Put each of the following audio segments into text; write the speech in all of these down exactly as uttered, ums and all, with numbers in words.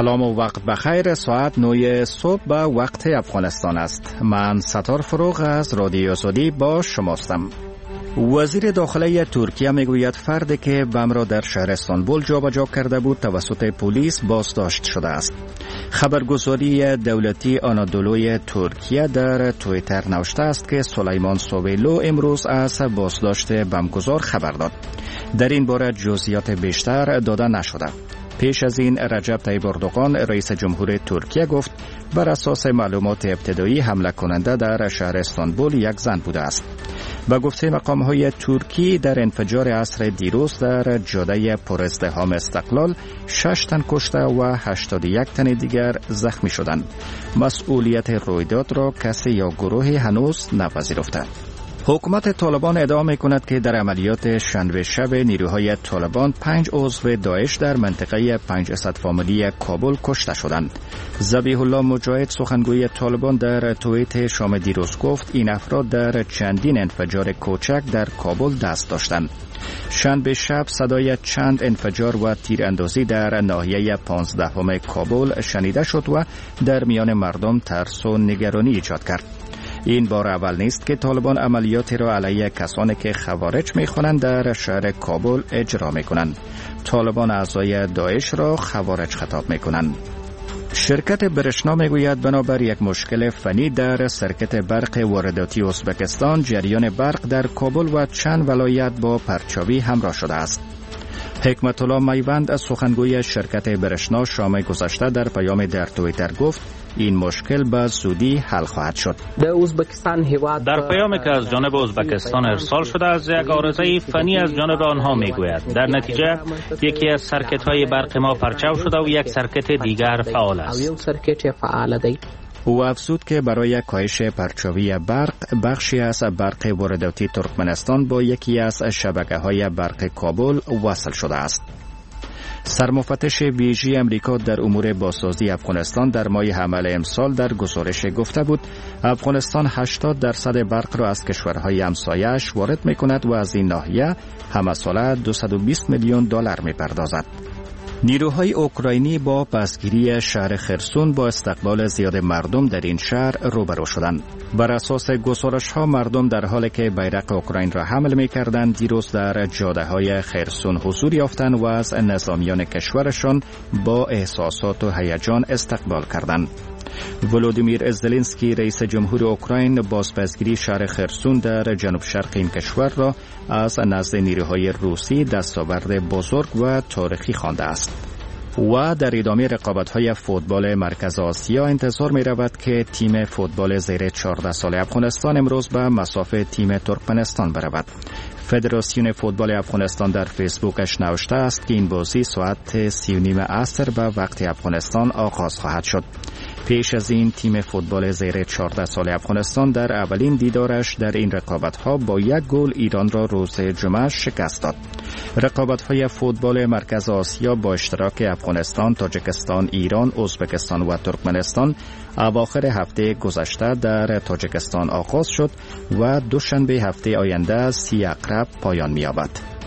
سلام و وقت بخیر. ساعت نه صبح به وقت افغانستان است. من ستار فروغ از رادیو آزادی با شماستم. وزیر داخله ترکیه میگوید فردی که بم را در شهر استانبول جابجا کرده بود توسط پلیس بازداشت شده است. خبرگزاری دولتی آنادولوی ترکیه در توییتر نوشته است که سلیمان سویلو امروز از بازداشت بمگذار خبر داد. در این باره جزئیات بیشتر داده نشده. پیش از این رجب طیب اردوغان رئیس جمهور ترکیه گفت بر اساس معلومات ابتدایی حمله کننده در شهر استانبول یک زن بوده است. با گفته مقام‌های ترکی در انفجار عصر دیروز در جاده پرازدحام استقلال شش تن کشته و هشتاد و یک تن دیگر زخمی شدند. مسئولیت رویداد را کسی یا گروهی هنوز نپذیرفته. حکومت طالبان ادعا می‌کند که در عملیات شنبه شب نیروهای طالبان پنج عضو داعش در منطقه پنج اسد فامیلی کابل کشته شدند. ذبیح الله مجاهد سخنگوی طالبان در توییت شام دیروز گفت این افراد در چندین انفجار کوچک در کابل دست داشتند. شنبه شب صدای چند انفجار و تیراندازی در ناحیه پانزدهم کابل شنیده شد و در میان مردم ترس و نگرانی ایجاد کرد. این بار اول نیست که طالبان عملیاتی را علیه کسانی که خوارج می‌خوانند در شهر کابل اجرا می‌کنند. طالبان اعضای داعش را خوارج خطاب می‌کنند. شرکت برشنا میگوید بنابر یک مشکل فنی در سرکت برق وارداتی ازبکستان جریان برق در کابل و چند ولایت با پرچاوی همراه شده است. حکمت الله میوند از سخنگوی شرکت برشنا شام گذشته در پیام در توییتر گفت این مشکل به زودی حل خواهد شد. در پیامی که از جانب ازبکستان ارسال شده از یک عارضه فنی از جانب آنها میگوید در نتیجه یکی از سرکت های برق ما پرچاو شده و یک سرکت دیگر فعال است. او افزود که برای کاهش پرچاوی برق بخشی از برق وارداتی ترکمنستان با یکی از شبکه‌های برق کابل وصل شده است. سرمفتش ویژه امریکا در امور بازسازی افغانستان در ماه حمل امسال در گزارش گفته بود افغانستان هشتاد درصد برق را از کشورهای همسایه‌اش وارد می‌کند و از این ناحیه همساله دویست و بیست میلیون دلار می‌پردازد. نیروهای اوکراینی با پسگیری شهر خرسون با استقبال زیاد مردم در این شهر روبرو شدند. بر اساس گزارش‌ها مردم در حالی که بیرق اوکراین را حمل می‌کردند دیروز در جاده‌های خرسون حضور یافتند و از نظامیان کشورشان با احساسات و هیجان استقبال کردند. ولودیمیر زلنسکی رئیس جمهور اوکراین بازپسگیری شهر خرسون در جنوب شرق این کشور را از نزد نیروهای روسی دستاورد بزرگ و تاریخی خوانده است. و در ادامه رقابت‌های فوتبال مرکز آسیا انتظار می‌رود که تیم فوتبال زیر چهارده سال افغانستان امروز به مصاف تیم ترکمنستان برود. فدراسیون فوتبال افغانستان در فیسبوکش نوشته است که این بازی ساعت سی و نیم عصر به وقت افغانستان آغاز خواهد شد. پیش از این تیم فوتبال زیر چهارده سال افغانستان در اولین دیدارش در این رقابت‌ها با یک گل ایران را روز جمعه شکست داد. رقابت‌های فوتبال مرکز آسیا با اشتراک افغانستان، تاجیکستان، ایران، ازبکستان و ترکمنستان اواخر هفته گذشته در تاجیکستان آغاز شد و دوشنبه هفته آینده سی اقرب پایان می‌یابد.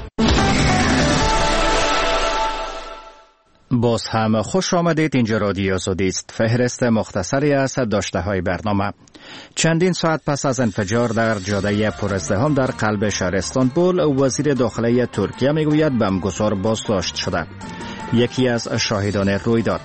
باز هم خوش آمدید. اینجا رادیو آزادی است. فهرست مختصری از داشته‌های برنامه. چندین ساعت پس از انفجار در جاده پرازدحام در قلب شهر استانبول وزیر داخله ترکیه میگوید بمگذار بازداشت شده. یکی از شاهدان رویداد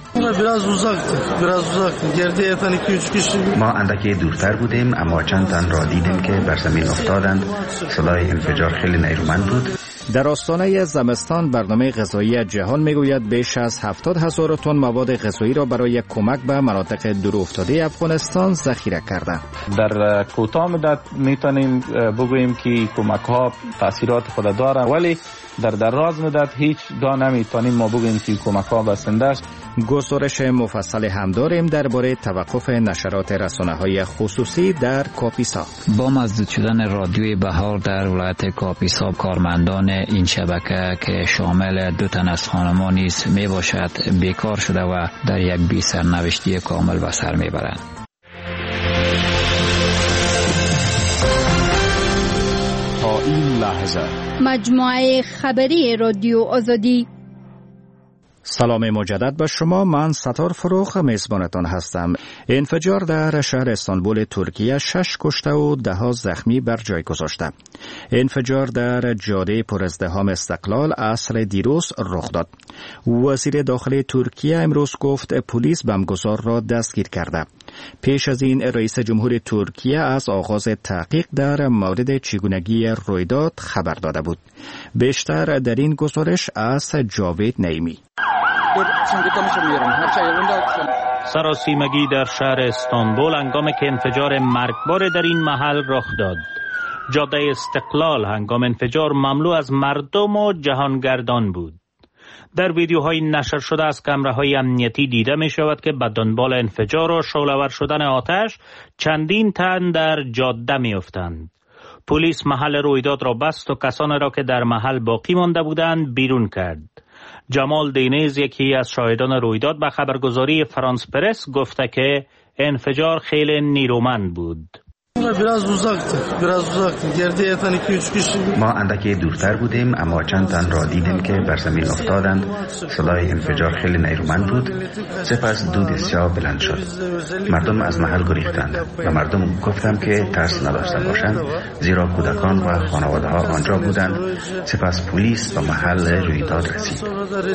ما اندکی دورتر بودیم اما چند تن را دیدیم که بر زمین افتادند. صدای انفجار خیلی نیرومند بود. در آستانه زمستان برنامه غذایی جهان میگوید بیش از هفتاد هزار تن مواد غذایی را برای کمک به مناطق دورافتاده افغانستان ذخیره کرده. در کوتاه مدت میتونیم بگوییم که کمک ها تاثیرات خود داره ولی در دراز مدت هیچ دا نمیتونیم ما بگوییم که کمک ها بسنده است. گزارش مفصل هم داریم درباره توقف نشرات رسانه‌های خصوصی در کاپیسا. با مسدود شدن رادیوی بهار در ولایت کاپیسا کارمندان این شبکه که شامل دو تن از خانمان نیز می باشد بیکار شده و در یک بی سرنوشتی کامل به سر می برند. تا این لحظه مجموعه خبری رادیو آزادی. سلام مجدد به شما. من ستار فروغ میزبانتان هستم. انفجار در شهر استانبول ترکیه شش کشته و ده ها زخمی بر جای گذاشته. انفجار در جاده پرازدحام استقلال عصر دیروز رخ داد. وزیر داخلی ترکیه امروز گفت پلیس بمبگسار را دستگیر کرده. پیش از این رئیس جمهور ترکیه از آغاز تحقیق در مورد چگونگی رویداد خبر داده بود. بیشتر در این گزارش از جاوید نعیمی. سراسیمگی در شهر استانبول هنگامی که انفجار مرگبار در این محل رخ داد. جاده استقلال هنگام انفجار مملو از مردم و جهانگردان بود. در ویدیوهای نشر شده از کامراهای امنیتی دیده می شود که به دنبال انفجار و شعله‌ور شدن آتش چندین تن در جاده می افتند. پلیس محل رویداد را بست و کسانی را که در محل باقی مانده بودند بیرون کرد. جمال دینیز یکی از شاهدان رویداد به خبرگزاری فرانس پرس گفته که انفجار خیلی نیرومند بود. ما اندکی دورتر بودیم اما چند تن را دیدیم که بر زمین افتادند. صدای انفجار خیلی نیرومند بود. سپس دود سیاه بلند شد. مردم از محل گریختند و مردم گفتم که ترس نداشته باشند زیرا کودکان و خانواده ها آنجا بودند. سپس پلیس به محل رویداد رسید.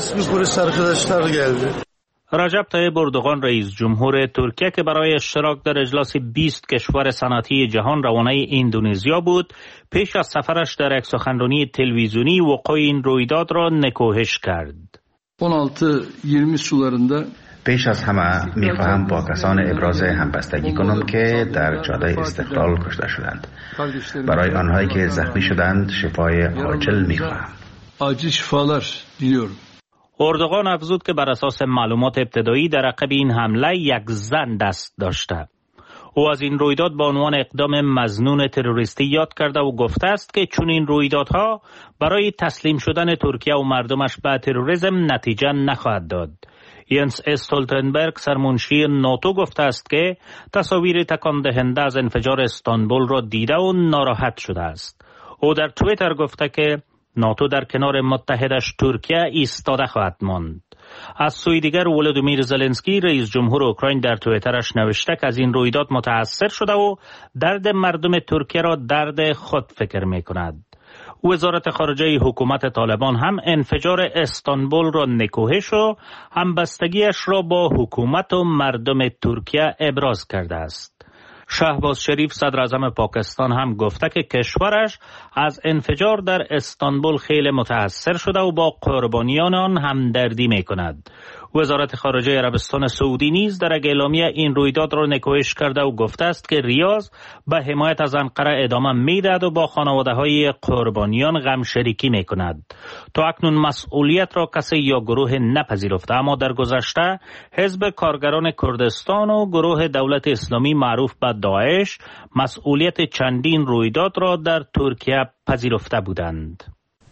رجب طیب اردوغان رئیس جمهور ترکیه که برای اشتراک در اجلاس بیست کشور صنعتی جهان روانه اندونزیا بود، پیش از سفرش در یک سخنرانی تلویزیونی وقوع این رویداد را نکوهش کرد. on altı yirmi sularında پیش از همه میخواهم با کسان ابراز همبستگی کنم که در جاده استقلال کشته شدند. برای آنهایی که زخمی شدند شفای عاجل میخواهم. acil şifalar diliyorum. اردوغان افزود که بر اساس معلومات ابتدایی در عقب این حمله یک زن دست داشته. او از این رویداد با عنوان اقدام مظنون تروریستی یاد کرده و گفته است که چون این رویدادها برای تسلیم شدن ترکیه و مردمش به تروریسم نتیجه نخواهد داد. ینس استولتنبرگ سرمنشی ناتو گفته است که تصاویر تکان دهنده از انفجار استانبول را دیده و ناراحت شده است. او در توییتر گفته که ناتو در کنار متحدش ترکیه ایستاده خواهد ماند. از سوی دیگر ولودیمیر زلنسکی رئیس جمهور اوکراین در توییترش نوشته که از این رویداد متاثر شده و درد مردم ترکیه را درد خود فکر می کند. وزارت خارجه حکومت طالبان هم انفجار استانبول را نکوهش و همبستگیش را با حکومت و مردم ترکیه ابراز کرده است. شهباز شریف صدر اعظم پاکستان هم گفته که کشورش از انفجار در استانبول خیلی متاثر شده و با قربانیان آن همدردی می کند. وزارت خارجه عربستان سعودی نیز در اعلامیه این رویداد را نکوهش کرده و گفته است که ریاض به حمایت از انقره ادامه میدهد و با خانواده‌های قربانیان غم شریکی می کند. تا اکنون مسئولیت را کسی یا گروه نپذیرفته، اما در گذشته حزب کارگران کردستان و گروه دولت اسلامی معروف به داعش مسئولیت چندین رویداد را در ترکیه پذیرفته بودند.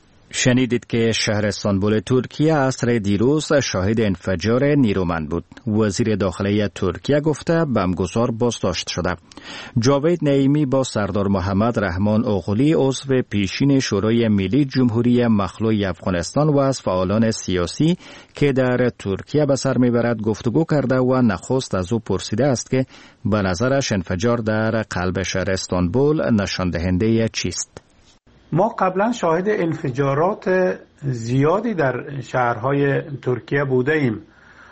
شنیدید که شهر استانبول ترکیه عصر دیروز شاهد انفجار نیرومند بود. وزیر داخلی ترکیه گفته بمبگسار بازداشت شده. جاوید نعیمی با سردار محمد رحمان اوغلی عضو پیشین شورای ملی جمهوری مخلوع افغانستان و از فعالان سیاسی که در ترکیه به سر میبرد گفتگو کرده و نخست از او پرسیده است که به نظرش انفجار در قلب شهر استانبول نشان دهنده چیست؟ ما قبلا شاهد انفجارات زیادی در شهرهای ترکیه بوده ایم،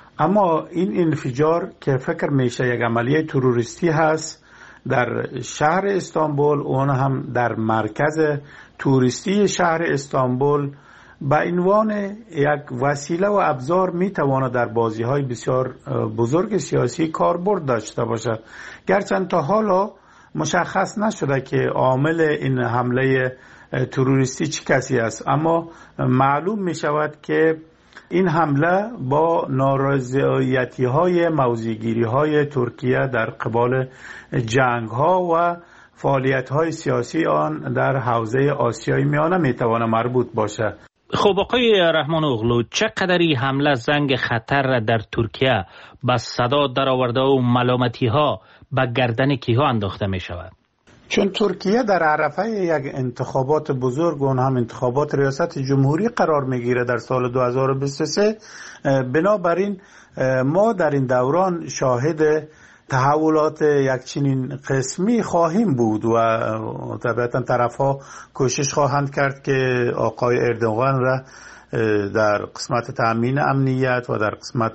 اما این انفجار که فکر میشه یک عملیه تروریستی هست در شهر استانبول، اون هم در مرکز توریستی شهر استانبول، به عنوان یک وسیله و ابزار میتواند در بازی‌های بسیار بزرگ سیاسی کاربرد داشته باشد. گرچند تا حالا مشخص نشده که عامل این حمله تروریستی چه کسی است، اما معلوم می شود که این حمله با نارضایتی های موضع‌گیری های ترکیه در قبال جنگ ها و فعالیت های سیاسی آن در حوزه آسیای میانه می تواند مربوط باشد. خب آقای رحمان اوغلو، چقدری حمله زنگ خطر در ترکیه با صدا در آورده و ملامتی ها به گردن کیها انداخته می شود؟ چون ترکیه در عرفه یک انتخابات بزرگ، اون هم انتخابات ریاست جمهوری قرار میگیره در سال دو هزار و بیست و سه، بنابراین ما در این دوران شاهد تحولات یک چنین قسمی خواهیم بود و طبعا طرف‌ها کوشش خواهند کرد که آقای اردوغان را در قسمت تأمین امنیت و در قسمت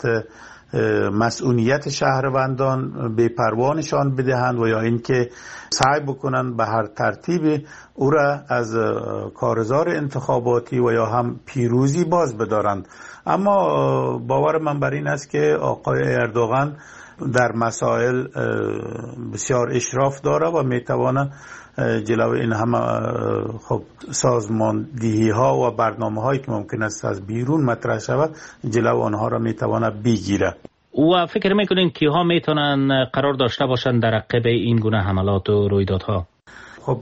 مسئولیت شهروندان به پروانشان بدهند و یا اینکه سعی بکنند به هر ترتیب او را از کارزار انتخاباتی و یا هم پیروزی باز بدارند. اما باور من بر این است که آقای اردوغان در مسائل بسیار اشراف داره و میتواند جلو این همه خب سازماندهی ها و برنامه هایی که ممکن است از بیرون مطرح شود جلو آنها را میتواند بگیره. و فکر میکنین کیها میتونن قرار داشته باشند در عقب این گونه حملات و رویدادها؟ خب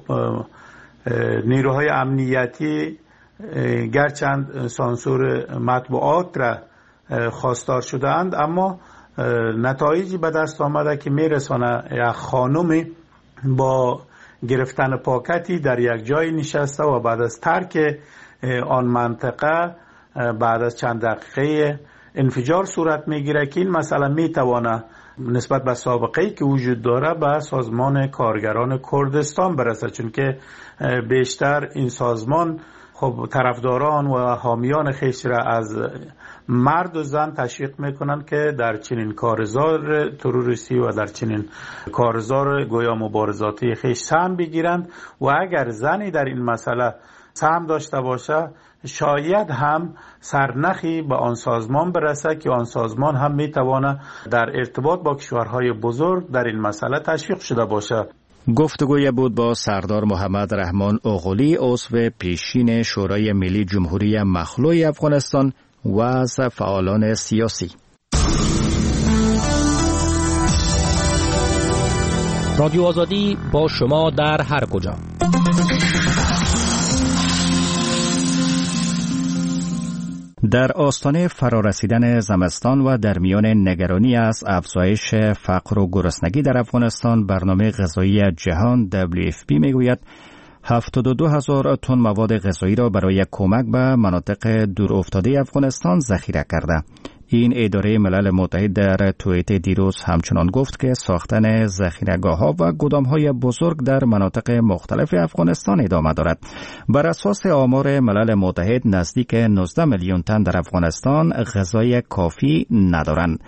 نیروهای امنیتی گرچند سانسور مطبوعات را خواستار شدند، اما نتایجی به دست آمده که میرسانه یک خانم با گرفتن پاکتی در یک جای نشسته و بعد از ترک آن منطقه بعد از چند دقیقه انفجار صورت میگیره که این مسئله میتوانه نسبت به سابقه‌ای که وجود داره به سازمان کارگران کردستان برسه، چون که بیشتر این سازمان خب طرفداران و حامیان خیش را از مرد و زن تشویق میکنن که در چنین کارزار تروریستی و در چنین کارزار گویا مبارزاتی خیش سهم بگیرند و اگر زنی در این مسئله سهم داشته باشه شاید هم سرنخی به آن سازمان برسه که آن سازمان هم میتوانه در ارتباط با کشورهای بزرگ در این مسئله تشویق شده باشه. گفتگوی بود با سردار محمد رحمان اوغلی، عضو پیشین شورای ملی جمهوری مخلوع افغانستان و از فعالان سیاسی. رادیو آزادی با شما در هر کجا. در آستانه فرارسیدن زمستان و در میان نگرانی از افزایش فقر و گرسنگی در افغانستان، برنامه غذایی جهان دبلیو اف پی میگوید هفتاد و دو هزار تن مواد غذایی را برای کمک به مناطق دورافتاده افغانستان ذخیره کرده. این اداره ملل متحد در توییت دیروز همچنان گفت که ساختن ذخیره‌گاه‌ها و گودام‌های بزرگ در مناطق مختلف افغانستان ادامه دارد. بر اساس آمار ملل متحد نزدیک نوزده میلیون تن در افغانستان غذای کافی ندارند.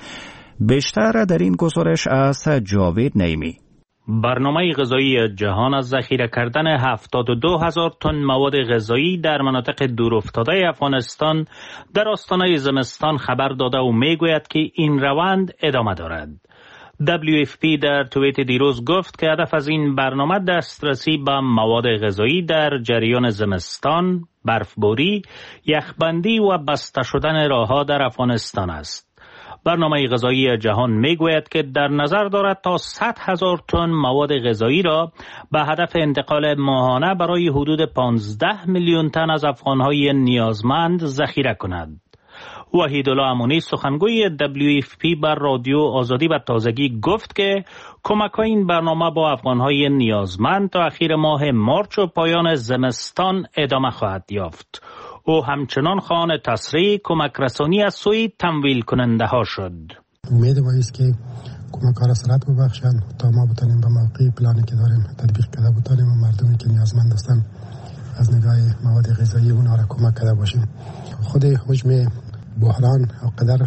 بیشتر در این گزارش از جاوید نعیمی. برنامه غذایی جهان از ذخیره کردن هفتاد و دو هزار تن مواد غذایی در مناطق دورافتاده افغانستان در آستانه زمستان خبر داده و میگوید که این روند ادامه دارد. دبلیو اف پی در توییت دیروز گفت که هدف از این برنامه دسترسی به مواد غذایی در جریان زمستان، برفباری، یخبندی و بسته شدن راه‌ها در افغانستان است. برنامه غذایی جهان میگوید که در نظر دارد تا صد هزار تن مواد غذایی را به هدف انتقال ماهانه برای حدود پانزده میلیون تن از افغانهای نیازمند ذخیره کند. وحیدالله امونی سخنگوی دبلیو اف پی بر رادیو آزادی و تازگی گفت که کمک‌های این برنامه با افغانهای نیازمند تا اخیر ماه مارچ و پایان زمستان ادامه خواهد یافت. او همچنان خواهان تسریع کمک رسانی از سوی تمویل کننده ها شد. امید ما است که کمک ها را سرعت ببخشند تا ما بتانیم به موقع پلانی که داریم تطبیق کرده بتانیم و مردمی که نیازمند هستند از نگاه مواد غذایی اونها را کمک کرده باشیم. خود حجم بحران قدر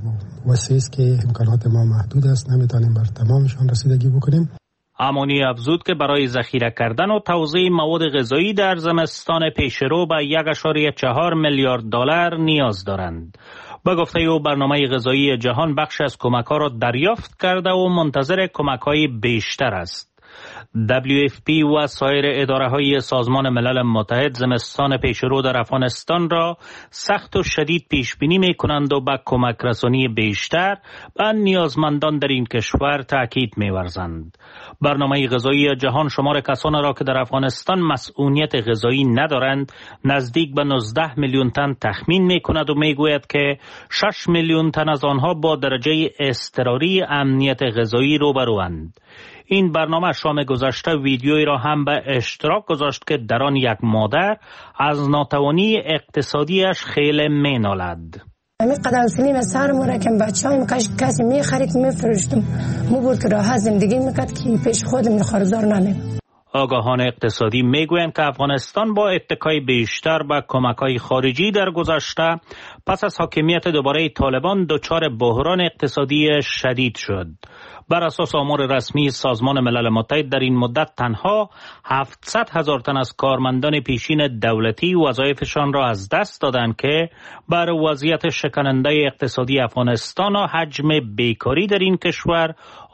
وسیع است که امکانات ما محدود است، نمیتونیم بر تمامشان رسیدگی بکنیم. امونی افزود که برای ذخیره کردن و توزیع مواد غذایی در زمستان پیشرو به یک ممیز چهار میلیارد دلار نیاز دارند. به گفته او برنامه غذایی جهان بخش از کمک‌ها را دریافت کرده و منتظر کمک‌های بیشتر است. دبلیو اف پی و سایر اداره‌های سازمان ملل متحد زمستان پیشرو در افغانستان را سخت و شدید پیش بینی می‌کنند و به کمک رسانی بیشتر به نیازمندان در این کشور تاکید می‌ورزند. برنامه غذایی جهان شمار کسانی را که در افغانستان مسئولیت غذایی ندارند نزدیک به نوزده میلیون تن تخمین می‌کند و می‌گوید که شش میلیون تن از آنها با درجه اضطراری امنیت غذایی روبروند. این برنامه شام گذشته ویدیویی را هم به اشتراک گذاشت که در آن یک مادر از ناتوانی اقتصادیش خیلی مینالد. همین قدر سلیم سر مورا که بچه‌ام کاش کسی می‌خرید می‌فروختم مو بود که راحت زندگی می‌کرد که پیش خودم خارزار نمی‌بود. آگاهان اقتصادی میگویند که افغانستان با اتکای بیشتر به کمک‌های خارجی در گذشته پس از حاکمیت دوباره طالبان دچار بحران اقتصادی شدید شد. بر اساس آمار رسمی سازمان ملل متحد در این مدت تنها هفتصد هزار تن از کارمندان پیشین دولتی وظایفشان را از دست دادند که بر وضعیت شکننده اقتصادی افغانستان و حجم بیکاری در این کشور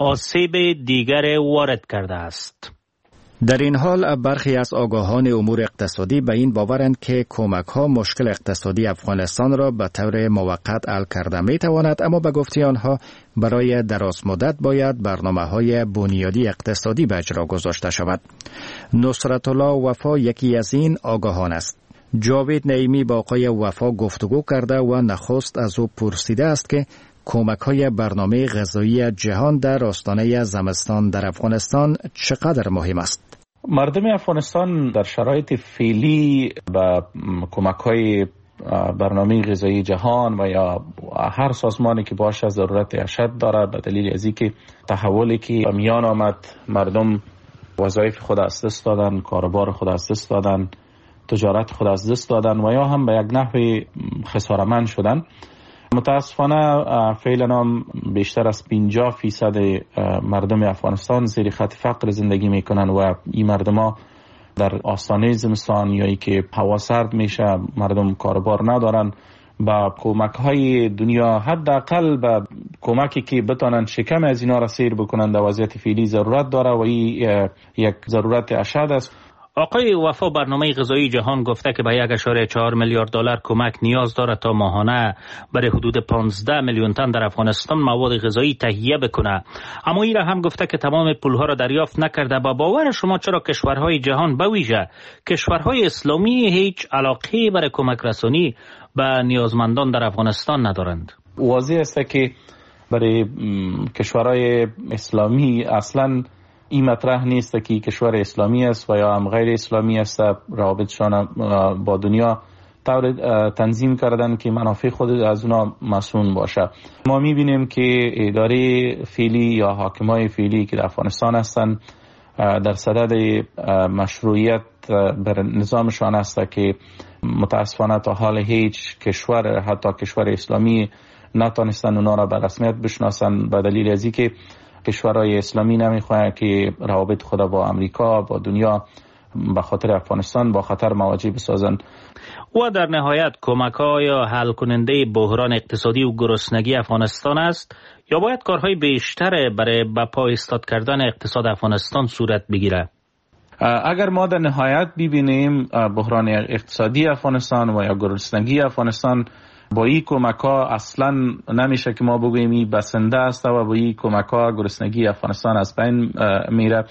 آسیب دیگر وارد کرده است. در این حال برخی از آگاهان امور اقتصادی به این باورند که کمک‌ها مشکل اقتصادی افغانستان را به طور موقت حل کرده می‌تواند، اما به گفته آنها برای دراز مدت باید برنامه‌های بنیادی اقتصادی به اجرا گذاشته شود. نصرت الله وفا یکی از این آگاهان است. جاوید نعیمی با آقای وفا گفتگو کرده و نخست از او پرسیده است که کمک‌های برنامه غذایی جهان در آستانه زمستان در افغانستان چقدر مهم است؟ مردم افغانستان در شرایط فعلی با کمک‌های برنامه غذایی جهان و یا هر سازمانی که باشه ضرورت اشد داره، به دلیل از اینکه تحولی که میان آمد، مردم وظایف خود از دست دادن، کاروبار خود از دست دادن، تجارت خود از دست دادن و یا هم به یک نحو خساره‌مند شدن. متاسفانه فعلا هم بیشتر از پنجاه فیصد مردم افغانستان زیر خط فقر زندگی میکنن و این مردم ها در آستانه زمستان یا ای که هوا سرد میشه، مردم کاربار ندارن، با کمک های دنیا حداقل با کمکی که بتونن شکم از اینا را سیر بکنن در وضعیت فعلی ضرورت داره و این یک ضرورت اشد است. آقای وفا برنامه غذایی جهان گفته که به یک اشاره چهار میلیارد دلار کمک نیاز دارد تا ماهانه برای حدود پانزده میلیون تن در افغانستان مواد غذایی تهیه بکنه. اما این را هم گفته که تمام پولها را دریافت نکرده. با باور شما چرا کشورهای جهان به ویژه کشورهای اسلامی هیچ علاقه برای کمک رسانی به نیازمندان در افغانستان ندارند؟ واضح است که برای کشورهای اسلامی اصلاً این مطرح نیست که کشور اسلامی است و یا هم غیر اسلامی است روابطشان با دنیا طور تنظیم کردن که منافع خود از اونا مسئول باشه. ما میبینیم که اداره فعلی یا حاکمای فعلی که در افغانستان هستند در صدد مشروعیت بر نظامشان است که متاسفانه تا حال هیچ کشور، حتی کشور اسلامی، نتونستن اونا را به رسمیت بشناسن به دلیل از اینکه کشورهای اسلامی نمیخواهند که روابط خود با امریکا، با دنیا به خاطر افغانستان با خطر مواجه بسازند. و در نهایت کمک‌ها یا حل کننده بحران اقتصادی و گرسنگی افغانستان است یا باید کارهای بیشتر برای به پا ایستاد کردن اقتصاد افغانستان صورت بگیره؟ اگر ما در نهایت ببینیم بحران اقتصادی افغانستان و یا گرسنگی افغانستان با این کمک ها اصلا نمیشه که ما بگوییم این بسنده است و با این کمک ها گرسنگی افغانستان از بین میره.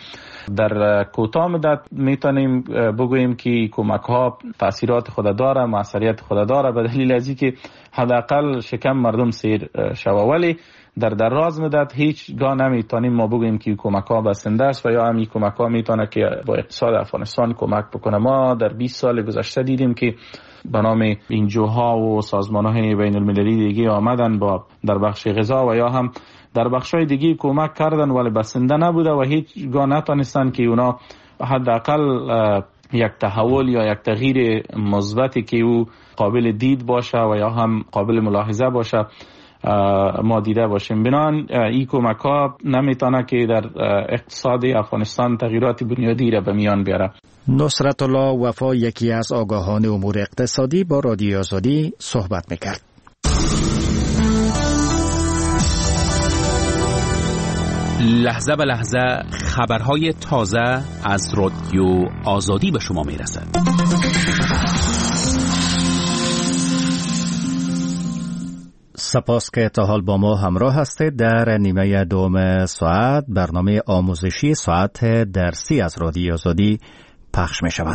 در کوتاه مدت میتونیم بگوییم که کمک ها تاثیرات خود داره، موثریت خود داره به دلیل از اینکه حداقل شکم مردم سیر شوه، ولی در دراز مدت هیچ گاه نمیتونیم ما بگوییم که کمک ها بسنده است و یا همین کمک ها میتونه که با اقتصاد افغانستان کمک بکنه. ما در بیست سال گذشته دیدیم که به نام انجوها و سازمان‌های بین المللی دیگه آمدن با در بخش غذا و یا هم در بخش‌های دیگه کمک کردن ولی بسنده نبوده و هیچ گاه نتونستن که اونا حداقل یک تحول یا یک تغییر مثبتی که او قابل دید باشه و یا هم قابل ملاحظه باشه ما دیده باشیم. بنان این کمک ها نمیتونه که در اقتصاد افغانستان تغییرات بنیادی را به میان بیاره. نصرت الله وفا یکی از آگاهان امور اقتصادی با رادیو آزادی صحبت میکرد. لحظه به لحظه خبرهای تازه از رادیو آزادی به شما میرسد. سپاس که تا حال با ما همراه هستید. در نیمه دوم ساعت برنامه آموزشی ساعت درسی از رادیو آزادی پخش می شود.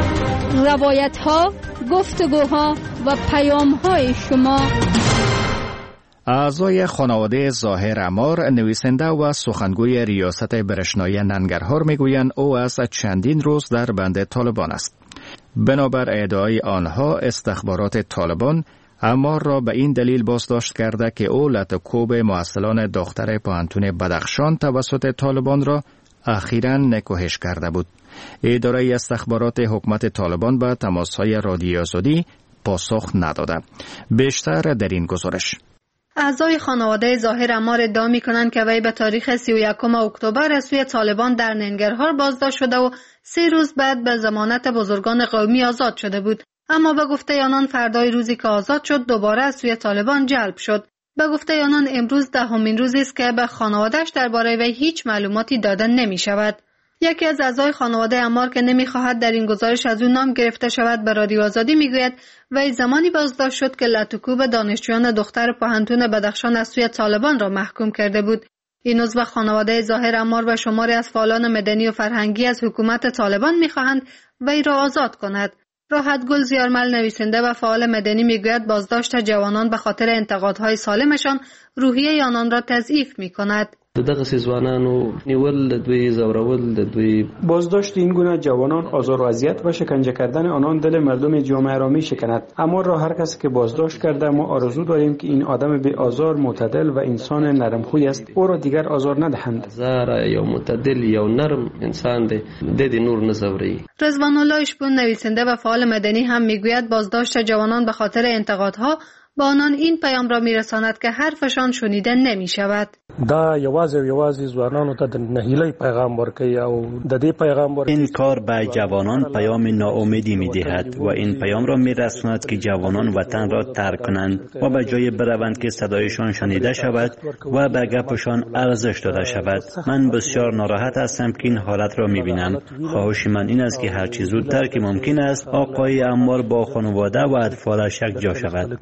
روایت ها، گفتگوها و پیام های شما اعضای خانواده ظاهر عمار، نویسنده و سخنگوی ریاست برشنایی ننگرهار میگویند او از چندین روز در بند طالبان است. بنابر ادعای آنها استخبارات طالبان عمار را به این دلیل بازداشت کرده که او لطکوب محصلان دختر پوهنتون بدخشان توسط طالبان را اخیراً نکوهش کرده بود. اداره استخبارات حکومت طالبان به تماس‌های رادیو آزادی پاسخ نداده. بیشتر در این گزارش. اعضای خانواده ظاهر عمار ادعا می‌کنند که وی به تاریخ سی و یکم اکتبر از سوی طالبان در ننگرهار بازداشت شده و سه روز بعد به ضمانت بزرگان قومی آزاد شده بود، اما به گفته آنان فردای روزی که آزاد شد دوباره از سوی طالبان جلب شد. به گفته آنان امروز دهمین روزی است که به خانواده‌اش درباره وی هیچ معلوماتی داده نمی‌شود. یکی از اعضای خانواده عمار که نمی‌خواهد در این گزارش از او نام گرفته شود به رادیو آزادی میگوید وی زمانی بازداشت شد که لطکوب دانشجویان دختر پوهنتون بدخشان از سوی طالبان را محکوم کرده بود. این عضو خانواده ظاهر عمار و شماری از فعالان مدنی و فرهنگی از حکومت طالبان می‌خواهند وی را آزاد کند. راحت گل زیارمل، نویسنده و فعال مدنی میگوید بازداشت جوانان به خاطر انتقادهای سالمشان روحیه آنان را تضعیف می‌کند. دغه ځوانانو نیول د دوی زورول د دوی بازداشت این گونه جوانان آزار و اذیت و شکنجه کردن آنان دل مردم جامعه را میشکند. اما را هر کسی که بازداشت کرده ما آرزو داریم که این آدم بی آزار، معتدل و انسان نرم خوی است او را دیگر آزار ندهند. زار یا معتدل یا نرم انسان دی د دې نور نزوري. رضوان الله اشپون، نویسنده و فعال مدنی هم میگوید بازداشت جوانان به خاطر انتقادها با آنان این پیام را میرساند که حرفشان شنیده نمی شود. دا یوازې یوازې ځوانانو ته د نهیلۍ پیغام ورکوي او د دې پیغام ورکوي. این کار به جوانان پیام ناامیدی میدهد و این پیام را میرساند که جوانان وطن را ترک کنند و به جای بروند که صدایشان شنیده شود و به گپشان ارزش داده شود. من بسیار ناراحت هستم که این حالت را میبینم. خواهش من این است که هر چه زودتر که ممکن است آقای عمار با خانواده و اطفالش یکجا شود.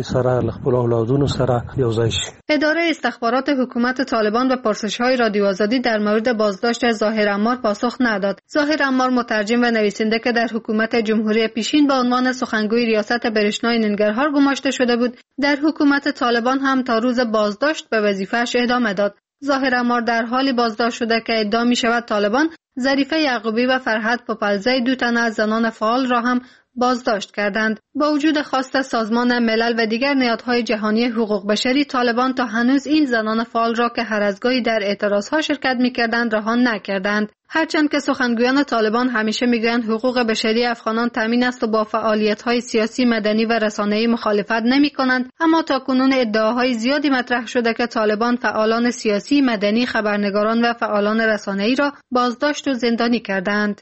اداره استخبارات حکومت طالبان به پرسش‌های رادیو آزادی در مورد بازداشت ظاهر عمار پاسخ نداد. ظاهر عمار مترجم و نویسنده که در حکومت جمهوری پیشین به عنوان سخنگوی ریاست برشنایی ننگرهار گماشته شده بود، در حکومت طالبان هم تا روز بازداشت به وظیفه‌اش ادامه داد. ظاهر عمار در حالی بازداشت شده که ادعا می‌شود طالبان ظریفه یعقوبی و فرحت پوپلزی دو تن از زنان فعال را هم بازداشت کردند. با وجود خواست سازمان ملل و دیگر نهادهای جهانی حقوق بشری، طالبان تا هنوز این زنان فعال را که هر از گاهی در اعتراضها شرکت می‌کردند رها نکردند. هرچند که سخنگویان طالبان همیشه میگویند حقوق بشری افغانان تامین است و با فعالیت‌های سیاسی، مدنی و رسانه‌ای مخالفت نمی‌کنند، اما تاکنون ادعاهای زیادی مطرح شده که طالبان فعالان سیاسی، مدنی، خبرنگاران و فعالان رسانه‌ای را بازداشت و زندانی کردند.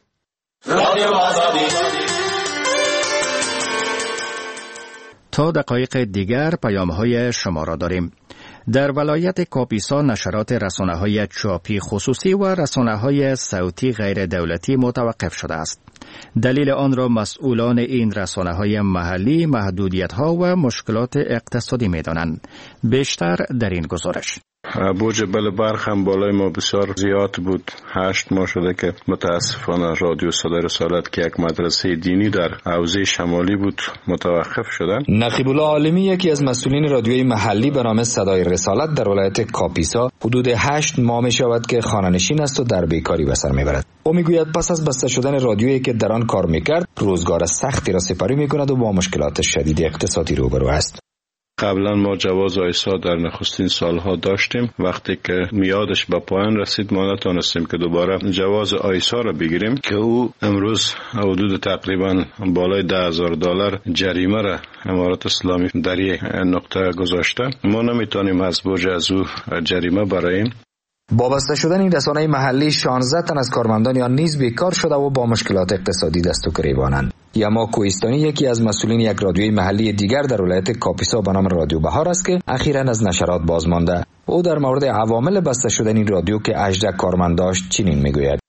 تا دقایق دیگر پیام‌های شما را داریم. در ولایت کاپیسا نشرات رسانه‌های چاپی خصوصی و رسانه‌های صوتی غیر دولتی متوقف شده است. دلیل آن را مسئولان این رسانه‌های محلی محدودیت‌ها و مشکلات اقتصادی می‌دانند. بیشتر در این گزارش. بوج بل برخ هم بالای ما بسیار زیاد بود. هشت ماه شده که متاسفانه رادیو صدای رسالت که یک مدرسه دینی در حوزه شمالی بود متوقف شدن. نقیب الله عالمی، یکی از مسئولین رادیوی محلی به نام صدای رسالت در ولایت کاپیسا، حدود هشت ماه می شود که خانه‌نشین است و در بیکاری به سر میبرد. او میگوید پس از بسته شدن رادیویی که در آن کار میکرد روزگار سختی را سپری میکند و با مشکلات شدید اقتصادی روبرو است. قبلا ما جواز آیسا در نخستین سالها داشتیم. وقتی که میادش به پایان رسید ما نتونستیم که دوباره جواز آیسا را بگیریم که او امروز حدود تقریبا بالای ده هزار دلار جریمه را امارات اسلامی در یک نقطه گذاشته. ما نمیتونیم از بوج از او جریمه براییم. با بسته شدن این رسانه محلی شانزده تن از کارمندان آن نیز بیکار شده و با مشکلات اقتصادی دست و گریبانند. یما کوهستانی، یکی از مسئولین یک رادیوی محلی دیگر در ولایت کاپیسا به نام رادیو بهار است که اخیراً از نشرات بازمانده. او در مورد عوامل بسته شدن این رادیو که هجده کارمند داشت چنین میگوید.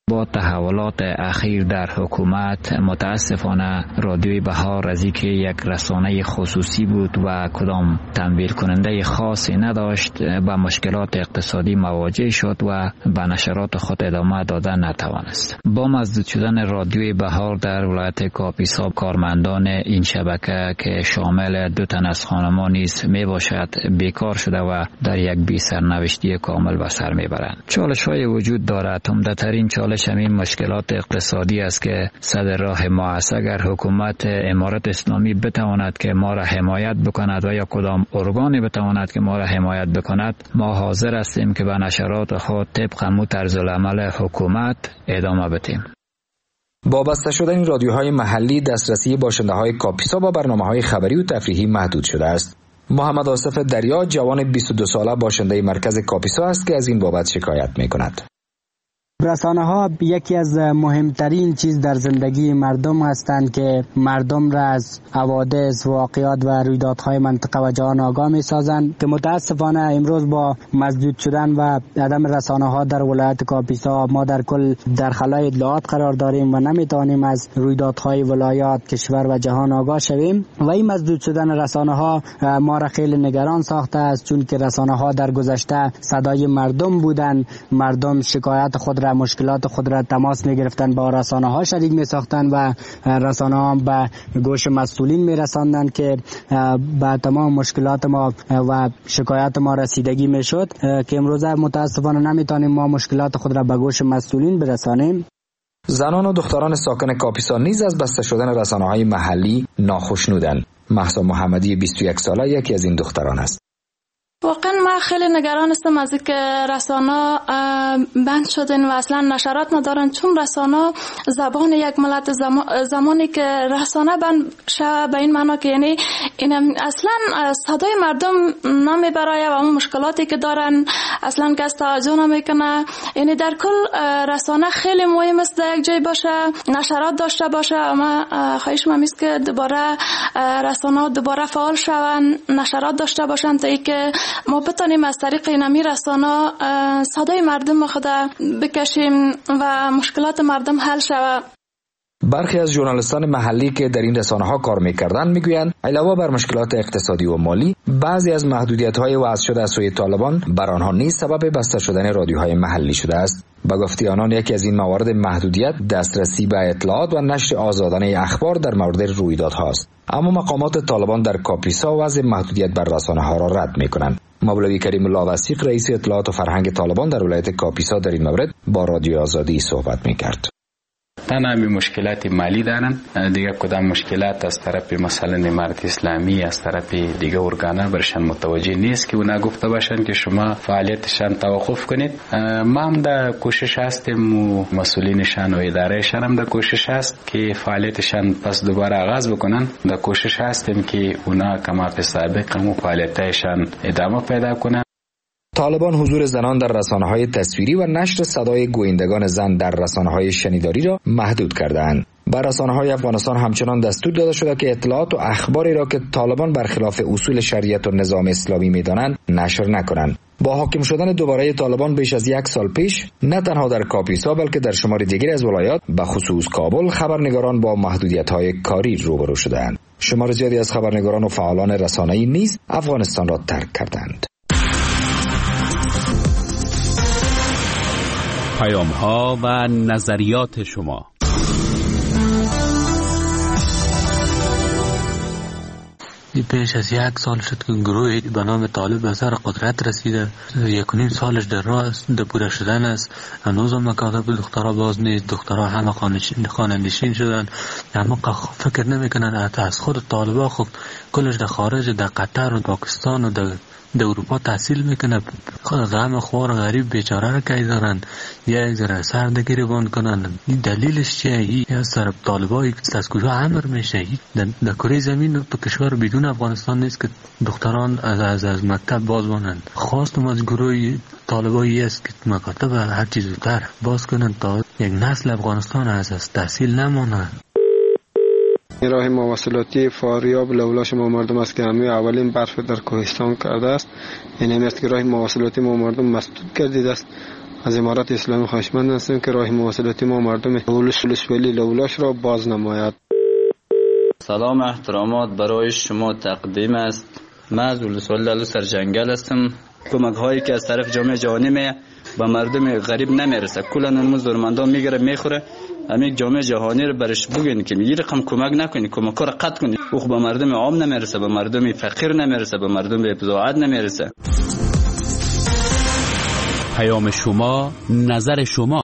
با تحولات اخیر در حکومت متاسفانه رادیوی بهار از اینکه یک رسانه خصوصی بود و کدام تمویل کننده خاصی نداشت با مشکلات اقتصادی مواجه شد و به نشرات خود ادامه دادن نتوانست. با مسدود شدن رادیوی بهار در ولایت کاپیسا کارمندان این شبکه که شامل دو تن از خانمان نیز می باشد بیکار شده و در یک بی سرنوشتی کامل به سر می برند. چالش های وجود دارد. عمده‌ترین چالش همین مشکلات اقتصادی است که صدر راه ما است. اگر حکومت امارت اسلامی بتواند که ما را حمایت بکند و یا کدام ارگانی بتواند که ما را حمایت بکند، ما حاضر هستیم که به نشرات خود طبق مو طرز العمل حکومت ادامه بدیم. با بسته شدن این رادیوهای محلی دسترسی باشنده‌های کاپیسا با برنامه‌های خبری و تفریحی محدود شده است. محمد آصف دریا جوان بیست و دو ساله باشنده مرکز کاپیسا است که از این بابت شکایت می‌کند. رسانه ها یکی از مهمترین چیز در زندگی مردم هستند که مردم را از حوادث، واقعات و رویدادهای منطقه و جهان آگاه می سازند که متاسفانه امروز با مسدود شدن و عدم رسانه ها در ولایت کاپیسا ما در کل در خلای اطلاعات قرار داریم و نمی توانیم از رویدادهای ولایات، کشور و جهان آگاه شویم و این مسدود شدن رسانه ها ما را خیلی نگران ساخته است، چون که رسانه ها در گذشته صدای مردم بودند. مردم شکایت خود را، مشکلات خود را تماس می گرفتن، با رسانه ها شریک می ساختن و رسانه ها به گوش مسئولین می رساندن که به تمام مشکلات ما و شکایت ما رسیدگی می شد که امروز متاسفانه نمی توانیم ما مشکلات خود را به گوش مسئولین برسانیم. زنان و دختران ساکن کاپیسا نیز از بسته شدن رسانه‌های محلی ناخشنودند. مهسا محمدی بیست و یک ساله یکی از این دختران است. واقعا ما خیلی نگران هستم از اینکه رسانه بند شدن و اصلا نشرات ندارن، چون رسانه زبان یک ملت زمانی که رسانه بند شود به این معنا که یعنی این اصلا صدای مردم نمیبره و اون مشکلاتی که دارن اصلا کس توجه نمیکنه. یعنی در کل رسانه خیلی مهم است در یک جای باشه، نشرات داشته باشه. اما خواهش من است که دوباره رسانه دوباره فعال شون، نشرات داشته باشن تا اینکه ما بتانیم از طریق اینمی رسانه صدای مردم خود بکشیم و مشکلات مردم حل شود. برخی از ژورنالیستان محلی که در این رسانه‌ها کار می‌کردند می‌گویند علاوه بر مشکلات اقتصادی و مالی، بعضی از محدودیت‌های وضع شده از سوی طالبان بر آنها نیز سبب بسته شدن رادیوهای محلی شده است. به گفته آنان یکی از این موارد محدودیت دسترسی به اطلاعات و نشر آزادانه اخبار در مورد رویدادها است. اما مقامات طالبان در کاپیسا وضع محدودیت بر رسانه‌ها را رد می‌کنند. مولوی کریم الله وثیق رئیس اطلاعات و فرهنگ طالبان در ولایت کاپیسا در این مورد با رادیو آزادی صحبت می‌کرد. تنها مشکلات مالی دارن، دیگه کدام مشکلات از طرف مثلا امارت اسلامی از طرف دیگه ارگانا برشان متوجه نیست که اونا گفته باشن که شما فعالیتشان توقف کنید. ما هم در کوشش هستیم و مسئولینشان و ادارهشان هم در کوشش هست که فعالیتشان پس دوباره آغاز بکنن. در کوشش هستیم که اونا کما به سابق هم فعالیتشان ادامه پیدا کنن. طالبان حضور زنان در رسانه‌های تصویری و نشر صدای گویندگان زن در رسانه‌های شنیداری را محدود کردند. بر رسانه‌های افغانستان همچنان دستور داده شده که اطلاعات و اخباری را که طالبان برخلاف اصول شریعت و نظام اسلامی می‌دانند نشر نکنند. با حاکم شدن دوباره طالبان بیش از یک سال پیش نه تنها در کاپیسا بلکه در شمار دیگری از ولایات به خصوص کابل خبرنگاران با محدودیت‌های کاری روبرو شدند. شمار زیادی از خبرنگاران و فعالان رسانه‌ای نیز افغانستان را ترک کردند. پیام ها و نظریات شما. پیش از یک سال شد که گروهی به نام طالب به سر قدرت رسیده. یک و نیم سالش در راه است، در پوره شدن است. هنوز هم مکاتب دخترها باز نیست، دخترها همه خانه‌نشین شدن. اما فکر نمیکنن از خود طالبا خب کلش در خارج، در قطر و پاکستان و در در اروپا تحصیل میکنه. خود غم خوار غریب بیچاره را که دارن یا یک ذره سر گریبان کنن. این دلیلش چیه؟ این از طرف طالبایی از کجا امر میشه؟ در کره زمین تو کشور بدون افغانستان نیست که دختران از از, از مکتب باز مانند. خواستم از گروه طالبایی است که مکاتب هر چیز زودتر باز کنن تا یک نسل افغانستان از از تحصیل نمانه. راه مواصلاتی فاریاب لولاش ما مردم است که همه اولین برف در کوهستان کرده است. این هم است که راه مواصلاتی ما مردم مسدود گردیده است. از امارات اسلامی خواهشمند هستیم که راه مواصلاتی ما مردم ولسوالی لولاش را باز نماید. سلام احترامات برای شما تقدیم است. من از ولسوالی لالو سرجنگل هستم. کمک هایی که از طرف جامعه جهانی می به مردم غریب نمیرسه، کلا نموز درمندان میگیره میخوره. همین جامعه جهانی رو برش بگین که یه رقم کمک نکنی، کمک رو قطع کنی. او به مردم عام نمیرسه، به مردم فقیر نمیرسه، به مردم بضاعت نمیرسه. پیام شما، نظر شما.